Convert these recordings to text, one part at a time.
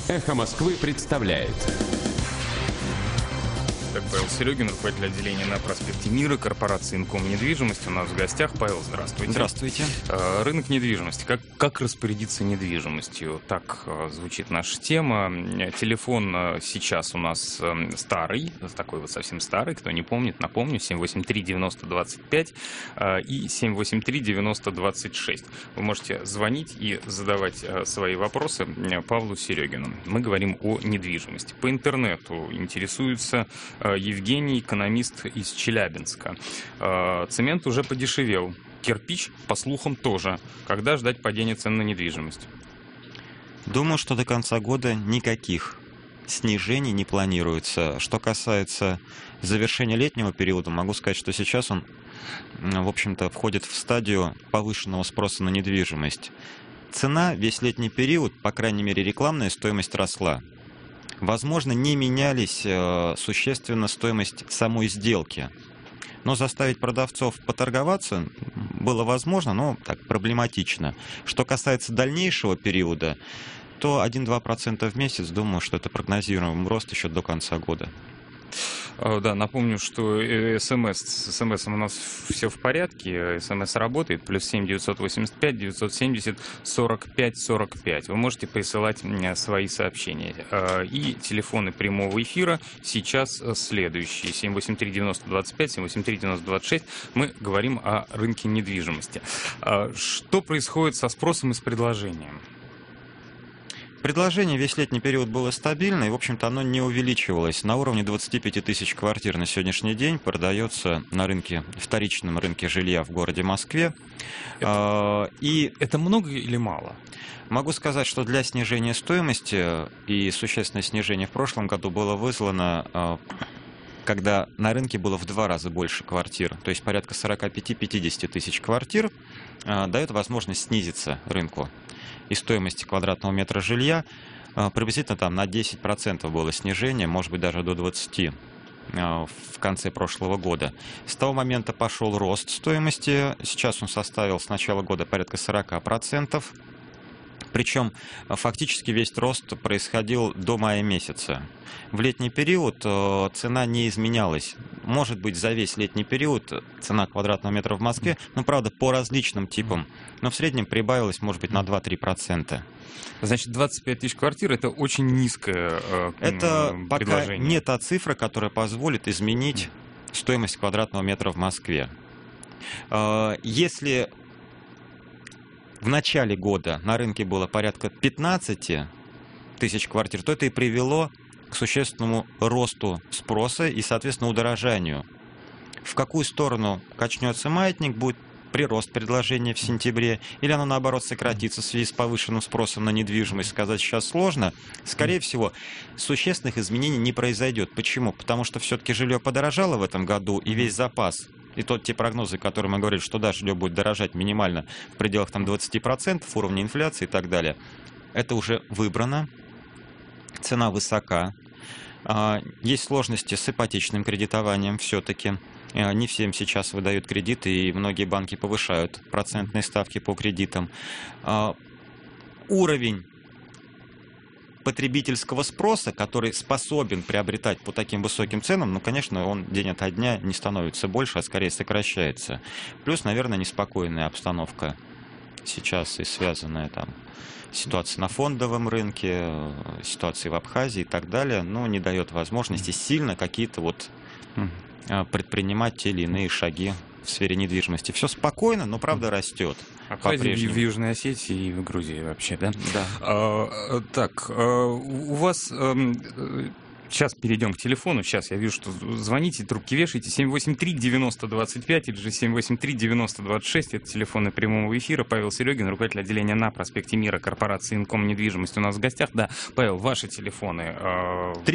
«Эхо Москвы» представляет. Так, Павел Серегин, руководитель отделения на проспекте Мира, корпорации «Инком недвижимость». У нас в гостях. Павел, здравствуйте. Здравствуйте. Рынок недвижимости. Как распорядиться недвижимостью? Так звучит наша тема. Телефон сейчас у нас старый, такой вот совсем старый, кто не помнит, напомню, 783-90-25 и 783-90-26. Вы можете звонить и задавать свои вопросы Павлу Серегину. Мы говорим о недвижимости. По интернету интересуются Евгений, экономист из Челябинска. Цемент уже подешевел. Кирпич, по слухам, тоже. Когда ждать падения цен на недвижимость? Думаю, что до конца года никаких снижений не планируется. Что касается завершения летнего периода, могу сказать, что сейчас он, в общем-то, входит в стадию повышенного спроса на недвижимость. Цена весь летний период, по крайней мере, рекламная стоимость росла. Возможно, не менялись существенно стоимость самой сделки. Но заставить продавцов поторговаться было возможно, но так проблематично. Что касается дальнейшего периода, то 1-2% в месяц, думаю, что это прогнозируемый рост еще до конца года. Да, напомню, что с СМС у нас все в порядке, СМС работает, +7 985 970 45 45. Вы можете присылать свои сообщения. И телефоны прямого эфира сейчас следующие: 783-90-25, 783-90-26. Мы говорим о рынке недвижимости. Что происходит со спросом и с предложением? Предложение весь летний период было стабильно, и, в общем-то, оно не увеличивалось. На уровне 25 тысяч квартир на сегодняшний день продается на рынке, вторичном рынке жилья в городе Москве. Это много или мало? Могу сказать, что для снижения стоимости и существенное снижение в прошлом году было вызвано, когда на рынке было в 2 раза больше квартир, то есть порядка 45-50 тысяч квартир, дает возможность снизиться рынку и стоимости квадратного метра жилья. Приблизительно там на 10% было снижение, может быть даже до 20% в конце прошлого года. С того момента пошел рост стоимости, сейчас он составил с начала года порядка 40%. Причем фактически весь рост происходил до мая месяца. В летний период цена не изменялась. Может быть, за весь летний период цена квадратного метра в Москве, правда, по различным типам, но в среднем прибавилась, может быть, на 2-3%. Значит, 25 тысяч квартир – это очень низкое это пока предложение. не та цифра, которая позволит изменить стоимость квадратного метра в Москве. Если в начале года на рынке было порядка 15 тысяч квартир, то это и привело к существенному росту спроса и, соответственно, удорожанию. В какую сторону качнется маятник, будет прирост предложения в сентябре, или оно, наоборот, сократится в связи с повышенным спросом на недвижимость, сказать сейчас сложно. Скорее всего, существенных изменений не произойдет. Почему? Потому что все-таки жилье подорожало в этом году, и весь запас, и те прогнозы, которые мы говорили, что да, жилье будет дорожать минимально в пределах 20% уровня инфляции и так далее, это уже выбрано, цена высока. Есть сложности с ипотечным кредитованием все-таки. Не всем сейчас выдают кредиты, и многие банки повышают процентные ставки по кредитам. Уровень потребительского спроса, который способен приобретать по таким высоким ценам, конечно, он день ото дня не становится больше, а скорее сокращается. Плюс, наверное, неспокойная обстановка сейчас и связанная ситуация на фондовом рынке, ситуация в Абхазии и так далее, не дает возможности сильно какие-то предпринимать те или иные шаги в сфере недвижимости. Все спокойно, но правда растет. В Южной Осетии и в Грузии вообще, да? Да. У вас... Сейчас перейдем к телефону. Сейчас я вижу, что звоните, трубки вешаете. 783-90-25 или же 783-90-26. Это телефоны прямого эфира. Павел Серегин, руководитель отделения на проспекте Мира, корпорации «Инком недвижимость» у нас в гостях. Да, Павел, ваши телефоны.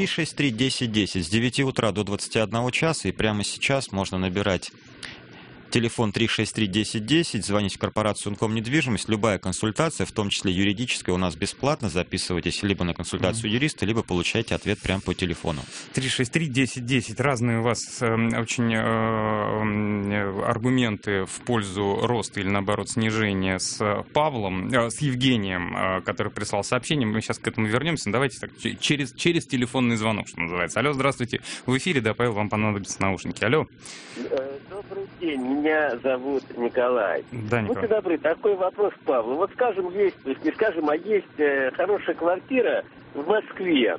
363-1010 с 9 утра до 21 часа. И прямо сейчас можно набирать Телефон 363-1010, звоните в корпорацию «Унком недвижимость». Любая консультация, в том числе юридическая, у нас бесплатно. Записывайтесь либо на консультацию юриста, либо получайте ответ прямо по телефону. 363-1010. Разные у вас очень аргументы в пользу роста или, наоборот, снижения с Павлом, с Евгением, который прислал сообщение. Мы сейчас к этому вернемся. Давайте так, через телефонный звонок, что называется. Алло, здравствуйте. В эфире, да, Павел, вам понадобятся наушники. Алло. Добрый день, меня зовут Николай. Да, Николай. Будьте добры, такой вопрос к Павлу. Вот скажем, есть, то есть не скажем, а есть хорошая квартира в Москве.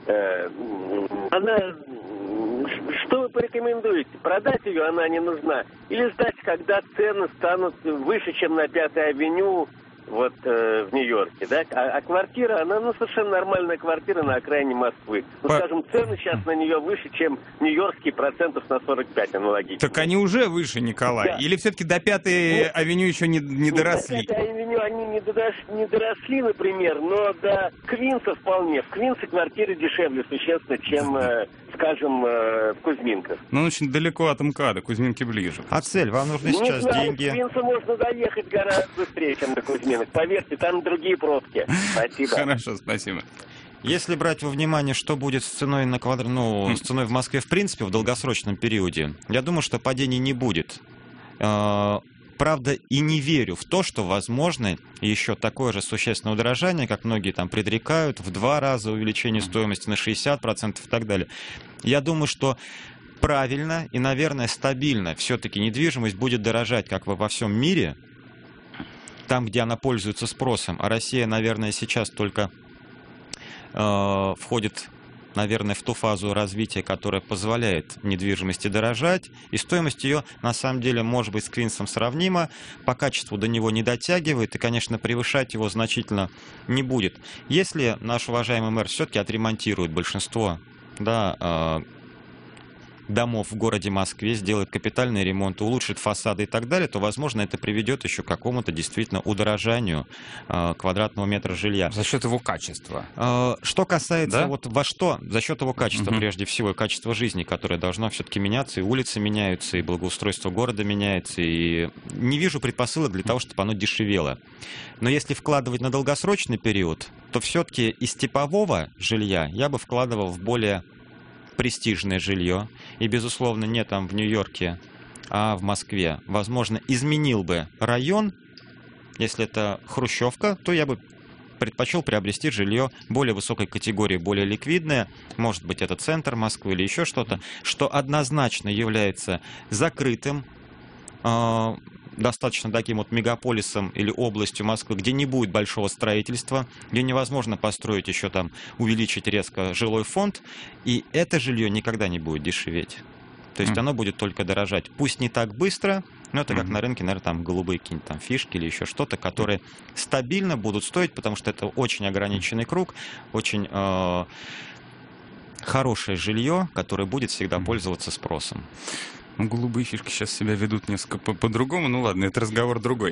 Она, что вы порекомендуете? Продать ее, она не нужна? Или ждать, когда цены станут выше, чем на 5-й авеню, вот в Нью-Йорке, да? А квартира, она, совершенно нормальная квартира на окраине Москвы. Скажем, цены сейчас на нее выше, чем нью-йоркские, процентов на 45 аналогично. Так они уже выше, Николай? Да. Или все-таки до 5-й авеню еще не доросли? До 5-й авеню они не доросли, например, но до Квинса вполне. В Квинсе квартиры дешевле существенно, чем, скажем, в Кузьминках. Ну, очень далеко от МКАДа, Кузьминки ближе. А цель? Вам нужны сейчас деньги? К Квинсу можно доехать гораздо быстрее, чем до Кузьминок. Поверьте, там другие пробки. Спасибо. Хорошо, спасибо. Если брать во внимание, что будет с ценой на квадрат, с ценой в Москве в принципе в долгосрочном периоде, я думаю, что падений не будет. Правда, и не верю в то, что возможно еще такое же существенное удорожание, как многие там предрекают, в 2 раза увеличение стоимости на 60% и так далее. Я думаю, что правильно и, наверное, стабильно все-таки недвижимость будет дорожать, как во всем мире, там, где она пользуется спросом. А Россия, наверное, сейчас только входит, наверное, в ту фазу развития, которая позволяет недвижимости дорожать. И стоимость ее, на самом деле, может быть с Квинсом сравнима. По качеству до него не дотягивает. И, конечно, превышать его значительно не будет. Если наш уважаемый мэр все-таки отремонтирует большинство домов в городе Москве, сделает капитальный ремонт, улучшит фасады и так далее, то, возможно, это приведет еще к какому-то действительно удорожанию квадратного метра жилья. За счет его качества. Что касается за счет его качества, прежде всего, и качества жизни, которое должно все-таки меняться, и улицы меняются, и благоустройство города меняется, и не вижу предпосылок для того, чтобы оно дешевело. Но если вкладывать на долгосрочный период, то все-таки из типового жилья я бы вкладывал в более престижное жилье, и, безусловно, не там в Нью-Йорке, а в Москве. Возможно, изменил бы район. Если это хрущевка, то я бы предпочел приобрести жилье более высокой категории, более ликвидное. Может быть, это центр Москвы или еще что-то, что однозначно является закрытым, достаточно таким вот мегаполисом или областью Москвы, где не будет большого строительства, где невозможно построить еще там, увеличить резко жилой фонд, и это жилье никогда не будет дешеветь. То есть оно будет только дорожать. Пусть не так быстро, но это как на рынке, наверное, там голубые какие-нибудь там фишки или еще что-то, которые стабильно будут стоить, потому что это очень ограниченный круг, очень хорошее жилье, которое будет всегда пользоваться спросом. Голубые фишки сейчас себя ведут несколько по-другому. Ну ладно, это разговор другой.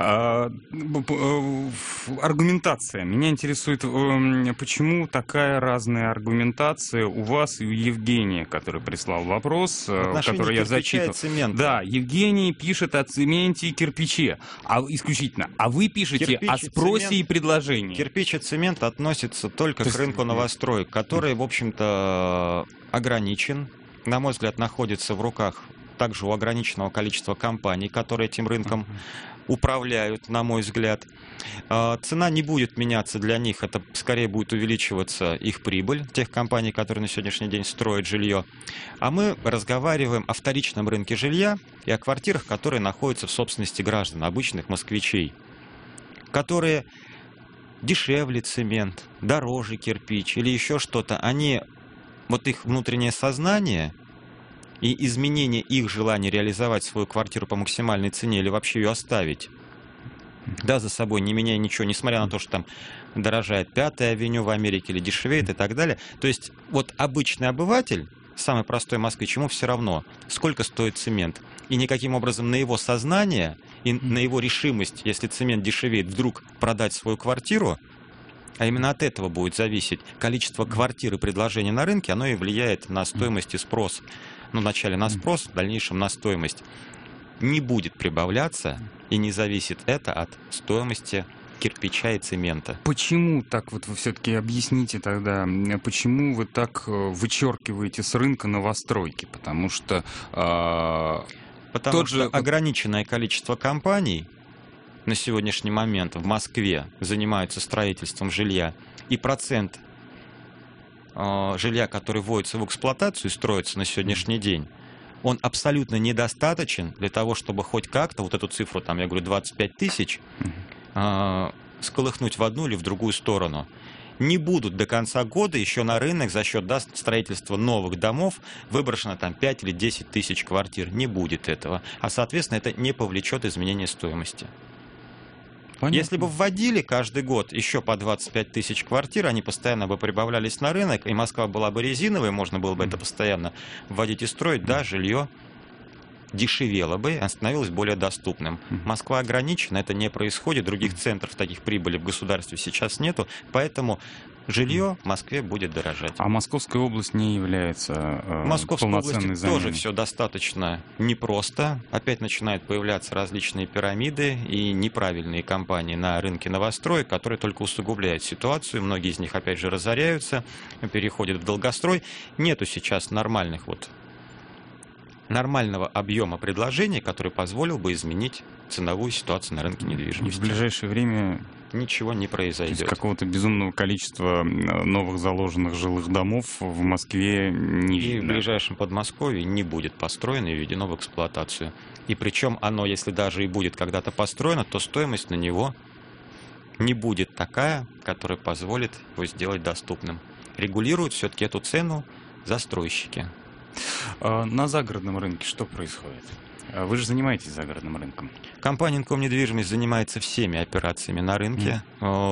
Аргументация. Меня интересует, почему такая разная аргументация у вас и у Евгения, который прислал вопрос, который я зачитал. Да, Евгений пишет о цементе и кирпиче. Исключительно. А вы пишете о спросе и предложении. Кирпич и цемент относятся только к рынку новостроек, который, в общем-то, ограничен. На мой взгляд, находится в руках также у ограниченного количества компаний, которые этим рынком управляют, на мой взгляд. Цена не будет меняться для них, это скорее будет увеличиваться их прибыль, тех компаний, которые на сегодняшний день строят жилье. А мы разговариваем о вторичном рынке жилья и о квартирах, которые находятся в собственности граждан, обычных москвичей, которые дешевле цемент, дороже кирпич или еще что-то. Они, вот их внутреннее сознание и изменение их желания реализовать свою квартиру по максимальной цене или вообще ее оставить, да, за собой, не меняя ничего, несмотря на то, что там дорожает 5-я авеню в Америке или дешевеет и так далее. То есть вот обычный обыватель, самый простой москвич, ему все равно, сколько стоит цемент. И никаким образом на его сознание и на его решимость, если цемент дешевеет, вдруг продать свою квартиру, а именно от этого будет зависеть количество квартир и предложений на рынке, оно и влияет на стоимость и спрос. Ну, вначале на спрос, в дальнейшем на стоимость. не будет прибавляться, и не зависит это от стоимости кирпича и цемента. Почему так вот вы все-таки объясните тогда, почему вы так вычеркиваете с рынка новостройки? Потому что Потому что ограниченное количество компаний на сегодняшний момент в Москве занимаются строительством жилья, и процент жилья, который вводится в эксплуатацию и строится на сегодняшний день, он абсолютно недостаточен для того, чтобы хоть как-то вот эту цифру, там, я говорю, 25 тысяч, сколыхнуть в одну или в другую сторону. Не будут до конца года еще на рынок за счет строительства новых домов выброшено там 5 или 10 тысяч квартир. Не будет этого. А, соответственно, это не повлечет изменения стоимости. Понятно. Если бы вводили каждый год еще по 25 тысяч квартир, они постоянно бы прибавлялись на рынок, и Москва была бы резиновой, можно было бы это постоянно вводить и строить, да, жилье дешевело бы, становилось более доступным. Москва ограничена, это не происходит, других центров таких прибыли в государстве сейчас нету, поэтому жилье в Москве будет дорожать. А Московская область не является Московской области заменой. Тоже все достаточно непросто. Опять начинают появляться различные пирамиды и неправильные компании на рынке новостроек, которые только усугубляют ситуацию. Многие из них, опять же, разоряются, переходят в долгострой. Нету сейчас нормального объема предложений, который позволил бы изменить ценовую ситуацию на рынке недвижимости. В ближайшее время ничего не произойдет. Какого-то безумного количества новых заложенных жилых домов в Москве не видно. И в ближайшем Подмосковье не будет построено и введено в эксплуатацию. И причем оно, если даже и будет когда-то построено, то стоимость на него не будет такая, которая позволит его сделать доступным. Регулируют все-таки эту цену застройщики. На загородном рынке что происходит? Вы же занимаетесь загородным рынком. Компания «Инком-недвижимость» занимается всеми операциями на рынке.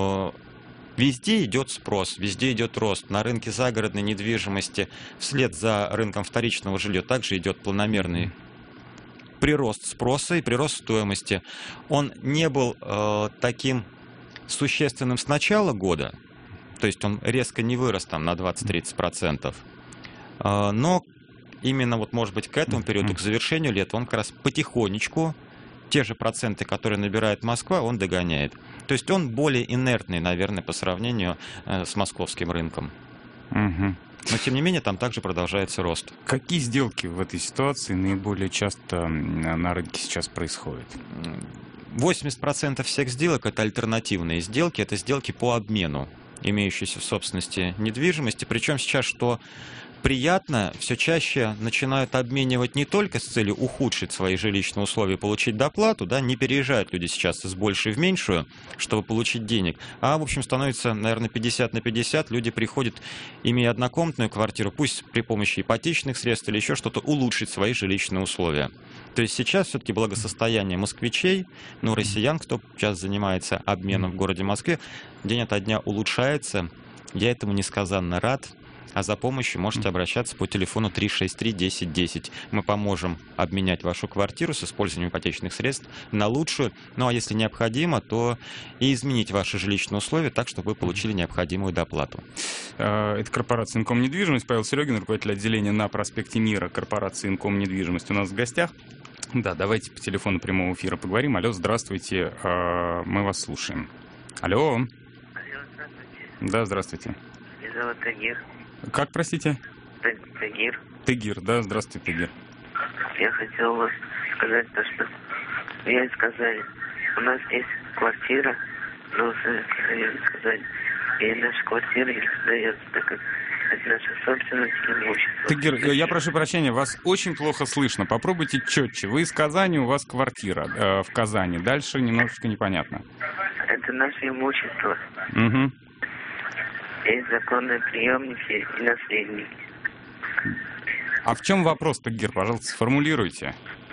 Везде идет спрос, везде идет рост. На рынке загородной недвижимости вслед за рынком вторичного жилья также идет планомерный прирост спроса и прирост стоимости. Он не был таким существенным с начала года, то есть он резко не вырос там на 20-30%, но именно вот, может быть, к этому периоду, к завершению лета, он как раз потихонечку те же проценты, которые набирает Москва, он догоняет. То есть он более инертный, наверное, по сравнению с московским рынком. Но, тем не менее, там также продолжается рост. Какие сделки в этой ситуации наиболее часто на рынке сейчас происходят? 80% всех сделок – это альтернативные сделки, это сделки по обмену имеющейся в собственности недвижимости. Причем сейчас, что приятно, все чаще начинают обменивать не только с целью ухудшить свои жилищные условия, получить доплату, да, не переезжают люди сейчас из большей в меньшую, чтобы получить денег, а, в общем, становится, наверное, 50/50, люди приходят, имея однокомнатную квартиру, пусть при помощи ипотечных средств или еще что-то, улучшить свои жилищные условия. То есть сейчас все-таки благосостояние москвичей, россиян, кто сейчас занимается обменом в городе Москве, день ото дня улучшается. Я этому несказанно рад. А за помощью можете обращаться по телефону 363-1010. Мы поможем обменять вашу квартиру с использованием ипотечных средств на лучшую. Ну а если необходимо, то и изменить ваши жилищные условия так, чтобы вы получили необходимую доплату. Это корпорация «Инком-недвижимость». Павел Серегин, руководитель отделения на проспекте Мира корпорации «Инком-недвижимость» у нас в гостях. Да, давайте по телефону прямого эфира поговорим. Алло, здравствуйте, мы вас слушаем. Алло. Алло, здравствуйте. Да, здравствуйте. Меня зовут Тагир. Как, простите? Тагир. Тагир, да, здравствуйте, Тагир. Я хотел вас сказать то, что я из Казани. У нас есть квартира, но в Советском Союзе сказали, и наша квартира не сдается, так как это наша собственность и имущество. Тагир, я прошу прощения, вас очень плохо слышно. Попробуйте четче. Вы из Казани, у вас квартира в Казани. Дальше немножечко непонятно. Это наше имущество. Угу. Есть законные приемники и наследники. А в чем вопрос, Тагир? Пожалуйста, сформулируйте.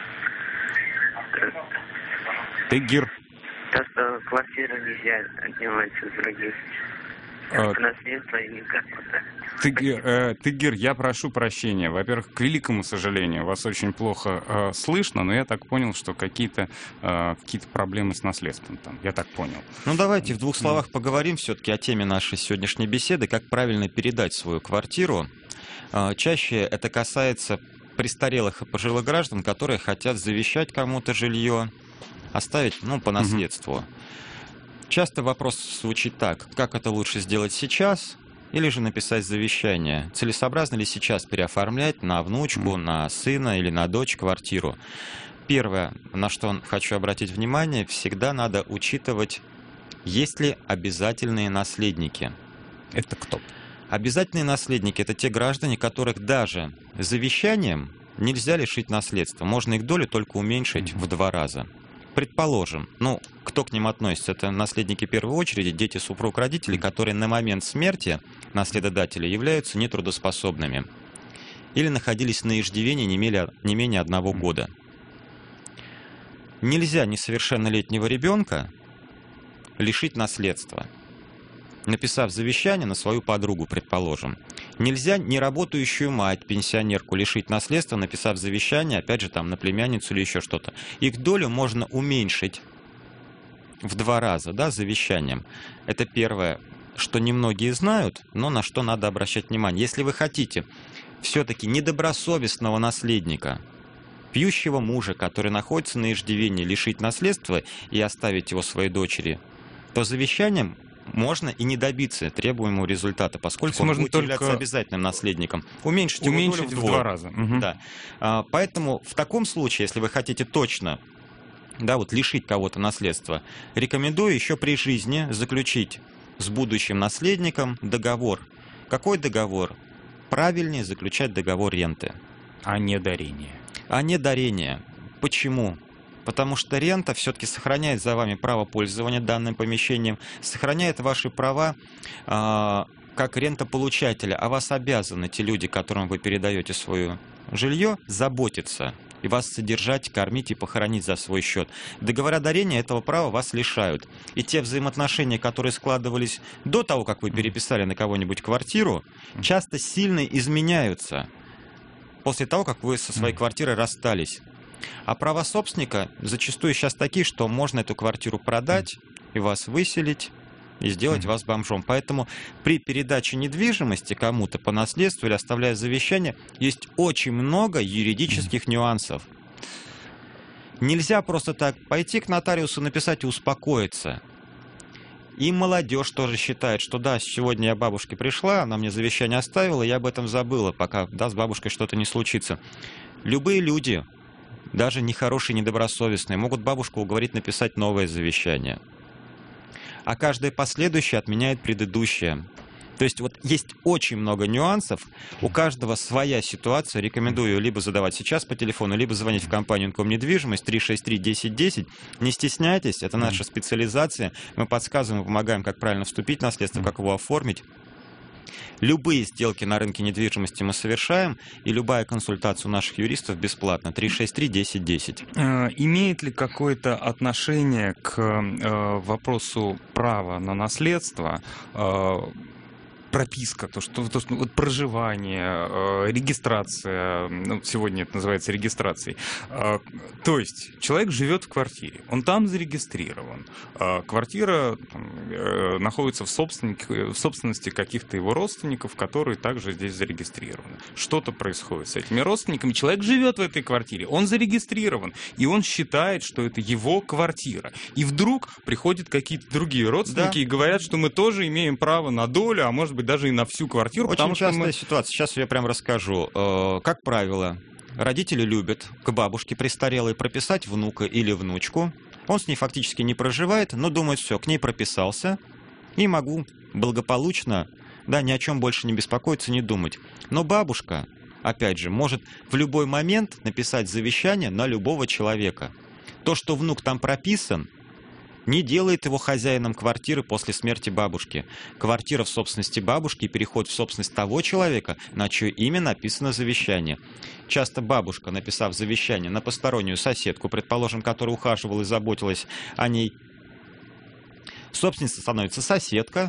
Тагир. То, что квартиру нельзя отнимать у других. Наследство и никак вот так. Тагир, я прошу прощения. Во-первых, к великому сожалению, вас очень плохо слышно, но я так понял, что какие-то проблемы с наследством там. Я так понял. Давайте в двух словах поговорим все-таки о теме нашей сегодняшней беседы, как правильно передать свою квартиру. Чаще это касается престарелых и пожилых граждан, которые хотят завещать кому-то жилье, оставить, по наследству. Часто вопрос звучит так: как это лучше сделать сейчас или же написать завещание? Целесообразно ли сейчас переоформлять на внучку, на сына или на дочь квартиру? Первое, на что хочу обратить внимание, всегда надо учитывать, есть ли обязательные наследники. Это кто? Обязательные наследники – это те граждане, которых даже завещанием нельзя лишить наследства. Можно их долю только уменьшить в 2 раза. Предположим, кто к ним относится? Это наследники первой очереди, дети, супруг, родители, которые на момент смерти наследодателя являются нетрудоспособными или находились на иждивении не менее 1 года. Нельзя несовершеннолетнего ребенка лишить наследства, написав завещание на свою подругу, предположим. Нельзя неработающую мать, пенсионерку, лишить наследства, написав завещание, опять же, на племянницу или еще что-то. Их долю можно уменьшить в 2 раза, завещанием. Это первое, что немногие знают, но на что надо обращать внимание. Если вы хотите все-таки недобросовестного наследника, пьющего мужа, который находится на иждивении, лишить наследства и оставить его своей дочери, то завещанием можно и не добиться требуемого результата, поскольку он будет являться обязательным наследником. Уменьшить его долю в 2 раза. Да. Поэтому в таком случае, если вы хотите точно лишить кого-то наследства, рекомендую еще при жизни заключить с будущим наследником договор. Какой договор? Правильнее заключать договор ренты. А не дарение. А не дарение. Почему? Потому что рента все-таки сохраняет за вами право пользования данным помещением, сохраняет ваши права как рентополучателя, а вас обязаны те люди, которым вы передаете свое жилье, заботиться и вас содержать, кормить и похоронить за свой счет. Договора дарения этого права вас лишают. И те взаимоотношения, которые складывались до того, как вы переписали на кого-нибудь квартиру, часто сильно изменяются после того, как вы со своей квартирой расстались. А права собственника зачастую сейчас такие, что можно эту квартиру продать и вас выселить, и сделать вас бомжом. Поэтому при передаче недвижимости кому-то по наследству или оставляя завещание, есть очень много юридических нюансов. Нельзя просто так пойти к нотариусу, написать и успокоиться. И молодежь тоже считает, что да, сегодня я бабушке пришла, она мне завещание оставила, я об этом забыла, пока с бабушкой что-то не случится. Любые люди, даже нехорошие, недобросовестные, могут бабушку уговорить написать новое завещание. А каждое последующее отменяет предыдущее. То есть есть очень много нюансов, у каждого своя ситуация. Рекомендую либо задавать сейчас по телефону, либо звонить в компанию «Инком-недвижимость» 363-1010. Не стесняйтесь, это наша специализация. Мы подсказываем и помогаем, как правильно вступить в наследство, как его оформить. Любые сделки на рынке недвижимости мы совершаем, и любая консультация у наших юристов бесплатна. 363-1010. Имеет ли какое-то отношение к вопросу права на наследство прописка, проживание, регистрация, сегодня это называется регистрацией. То есть человек живет в квартире, он там зарегистрирован, квартира находится в собственности каких-то его родственников, которые также здесь зарегистрированы. Что-то происходит с этими родственниками, человек живет в этой квартире, он зарегистрирован, и он считает, что это его квартира. И вдруг приходят какие-то другие родственники и говорят, что мы тоже имеем право на долю, а может быть даже и на всю квартиру. Очень частая ситуация. Сейчас я прям расскажу. Как правило, родители любят к бабушке престарелой прописать внука или внучку. Он с ней фактически не проживает, но думает, все, к ней прописался, и могу благополучно, ни о чем больше не беспокоиться, не думать. Но бабушка, опять же, может в любой момент написать завещание на любого человека. То, что внук там прописан, не делает его хозяином квартиры после смерти бабушки. Квартира в собственности бабушки и переход в собственность того человека, на чье имя написано завещание. Часто бабушка, написав завещание на постороннюю соседку, предположим, которая ухаживала и заботилась о ней, собственницей становится соседка,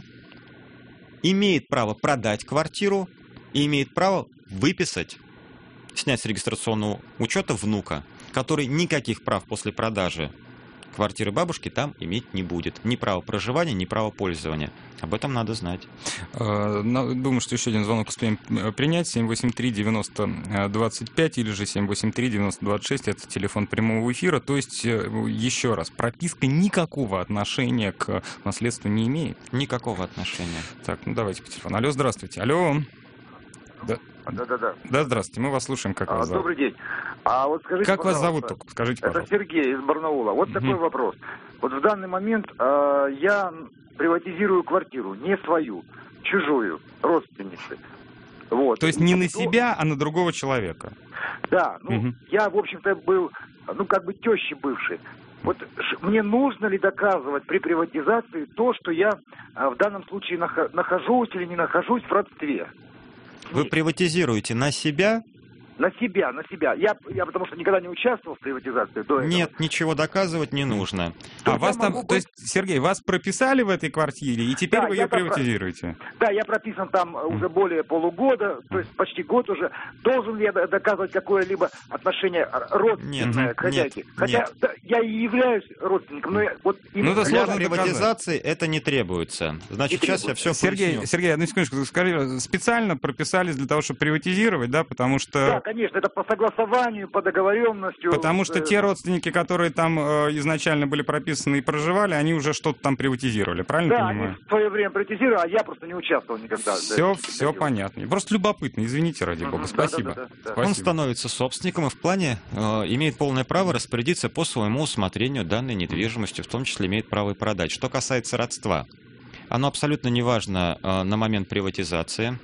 имеет право продать квартиру и имеет право выписать, снять с регистрационного учета внука, который никаких прав после продажи квартиры бабушки там иметь не будет. Ни право проживания, ни право пользования. Об этом надо знать. Думаю, что еще один звонок успеем принять. 783-90-25 или же 783-90-26. Это телефон прямого эфира. То есть, еще раз, прописка никакого отношения к наследству не имеет? Никакого отношения. Так, ну давайте по телефону. Алло, здравствуйте. Алло. Да. Да, здравствуйте. Мы вас слушаем. Как вас зовут? Добрый день. А вот скажите, как вас зовут только? Скажите, пожалуйста. Это Сергей из Барнаула. Вот такой вопрос. Вот в данный момент я приватизирую квартиру, не свою, чужую, родственницы. Вот. То есть не на себя, а на другого человека? Да. Ну, я, в общем-то, был, ну, как бы тещей бывшей. Вот мне нужно ли доказывать при приватизации то, что я в данном случае нахожусь или не нахожусь в родстве? Вы приватизируете на себя? На себя. Я потому что никогда не участвовал в приватизации до этого. Нет, ничего доказывать не нужно. А вас там, то есть, Сергей, вас прописали в этой квартире, и теперь вы ее приватизируете? Да, я прописан там уже более полугода, то есть почти год уже. Должен ли я доказывать какое-либо отношение родственное к хозяйке? Хотя да, я и являюсь родственником, но вот для приватизации это не требуется. Значит, сейчас я все поясню. Сергей, одну секундочку, скажи, специально прописались для того, чтобы приватизировать, да, потому что... Да, конечно, это по согласованию, по договоренности. Потому что те родственники, которые там изначально были прописаны и проживали, они уже что-то там приватизировали, правильно понимаю? Да, они в свое время приватизировали, а я просто не участвовал никогда. Все понятно. Просто любопытно, извините, ради бога. Спасибо. Да. Он становится собственником и в плане имеет полное право распорядиться по своему усмотрению данной недвижимостью, в том числе имеет право и продать. Что касается родства, оно абсолютно не важно на момент приватизации.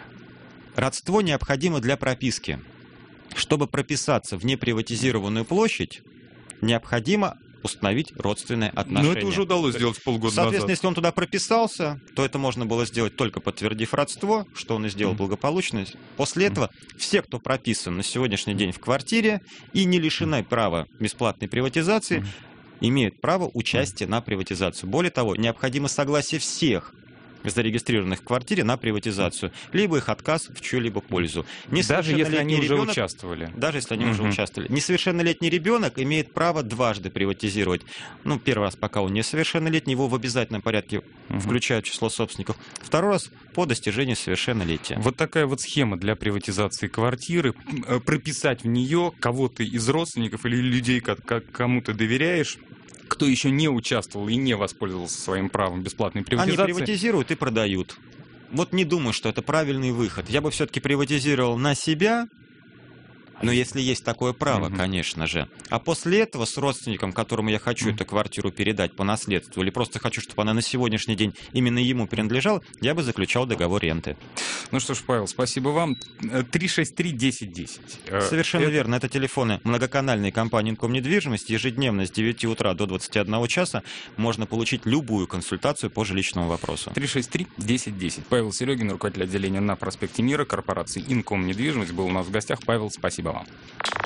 Родство необходимо для прописки. Чтобы прописаться в неприватизированную площадь, необходимо установить родственные отношения. Ну, это уже удалось сделать полгода назад. Соответственно, если он туда прописался, то это можно было сделать только подтвердив родство, что он и сделал благополучно. После этого все, кто прописан на сегодняшний день в квартире и не лишены права бесплатной приватизации, имеют право участия на приватизацию. Более того, необходимо согласие всех зарегистрированных в квартире на приватизацию, либо их отказ в чью-либо пользу. Даже если они уже участвовали. Даже если они уже участвовали. Несовершеннолетний ребенок имеет право дважды приватизировать. Ну, первый раз, пока он несовершеннолетний, его в обязательном порядке включают в число собственников. Второй раз по достижению совершеннолетия. Вот такая вот схема для приватизации квартиры. Прописать в нее кого-то из родственников или людей, кому ты доверяешь, кто еще не участвовал и не воспользовался своим правом бесплатной приватизации. Они приватизируют и продают. Вот не думаю, что это правильный выход. Я бы все-таки приватизировал на себя, но если есть такое право, конечно же. А после этого с родственником, которому я хочу эту квартиру передать по наследству, или просто хочу, чтобы она на сегодняшний день именно ему принадлежала, я бы заключал договор ренты. Ну что ж, Павел, спасибо вам. 363-1010. Совершенно верно. Это телефоны многоканальной компании «Инкомнедвижимость». Ежедневно с 9 утра до 21 часа можно получить любую консультацию по жилищному вопросу. 363-1010. Павел Серегин, руководитель отделения на проспекте Мира корпорации «Инкомнедвижимость», был у нас в гостях. Павел, спасибо вам.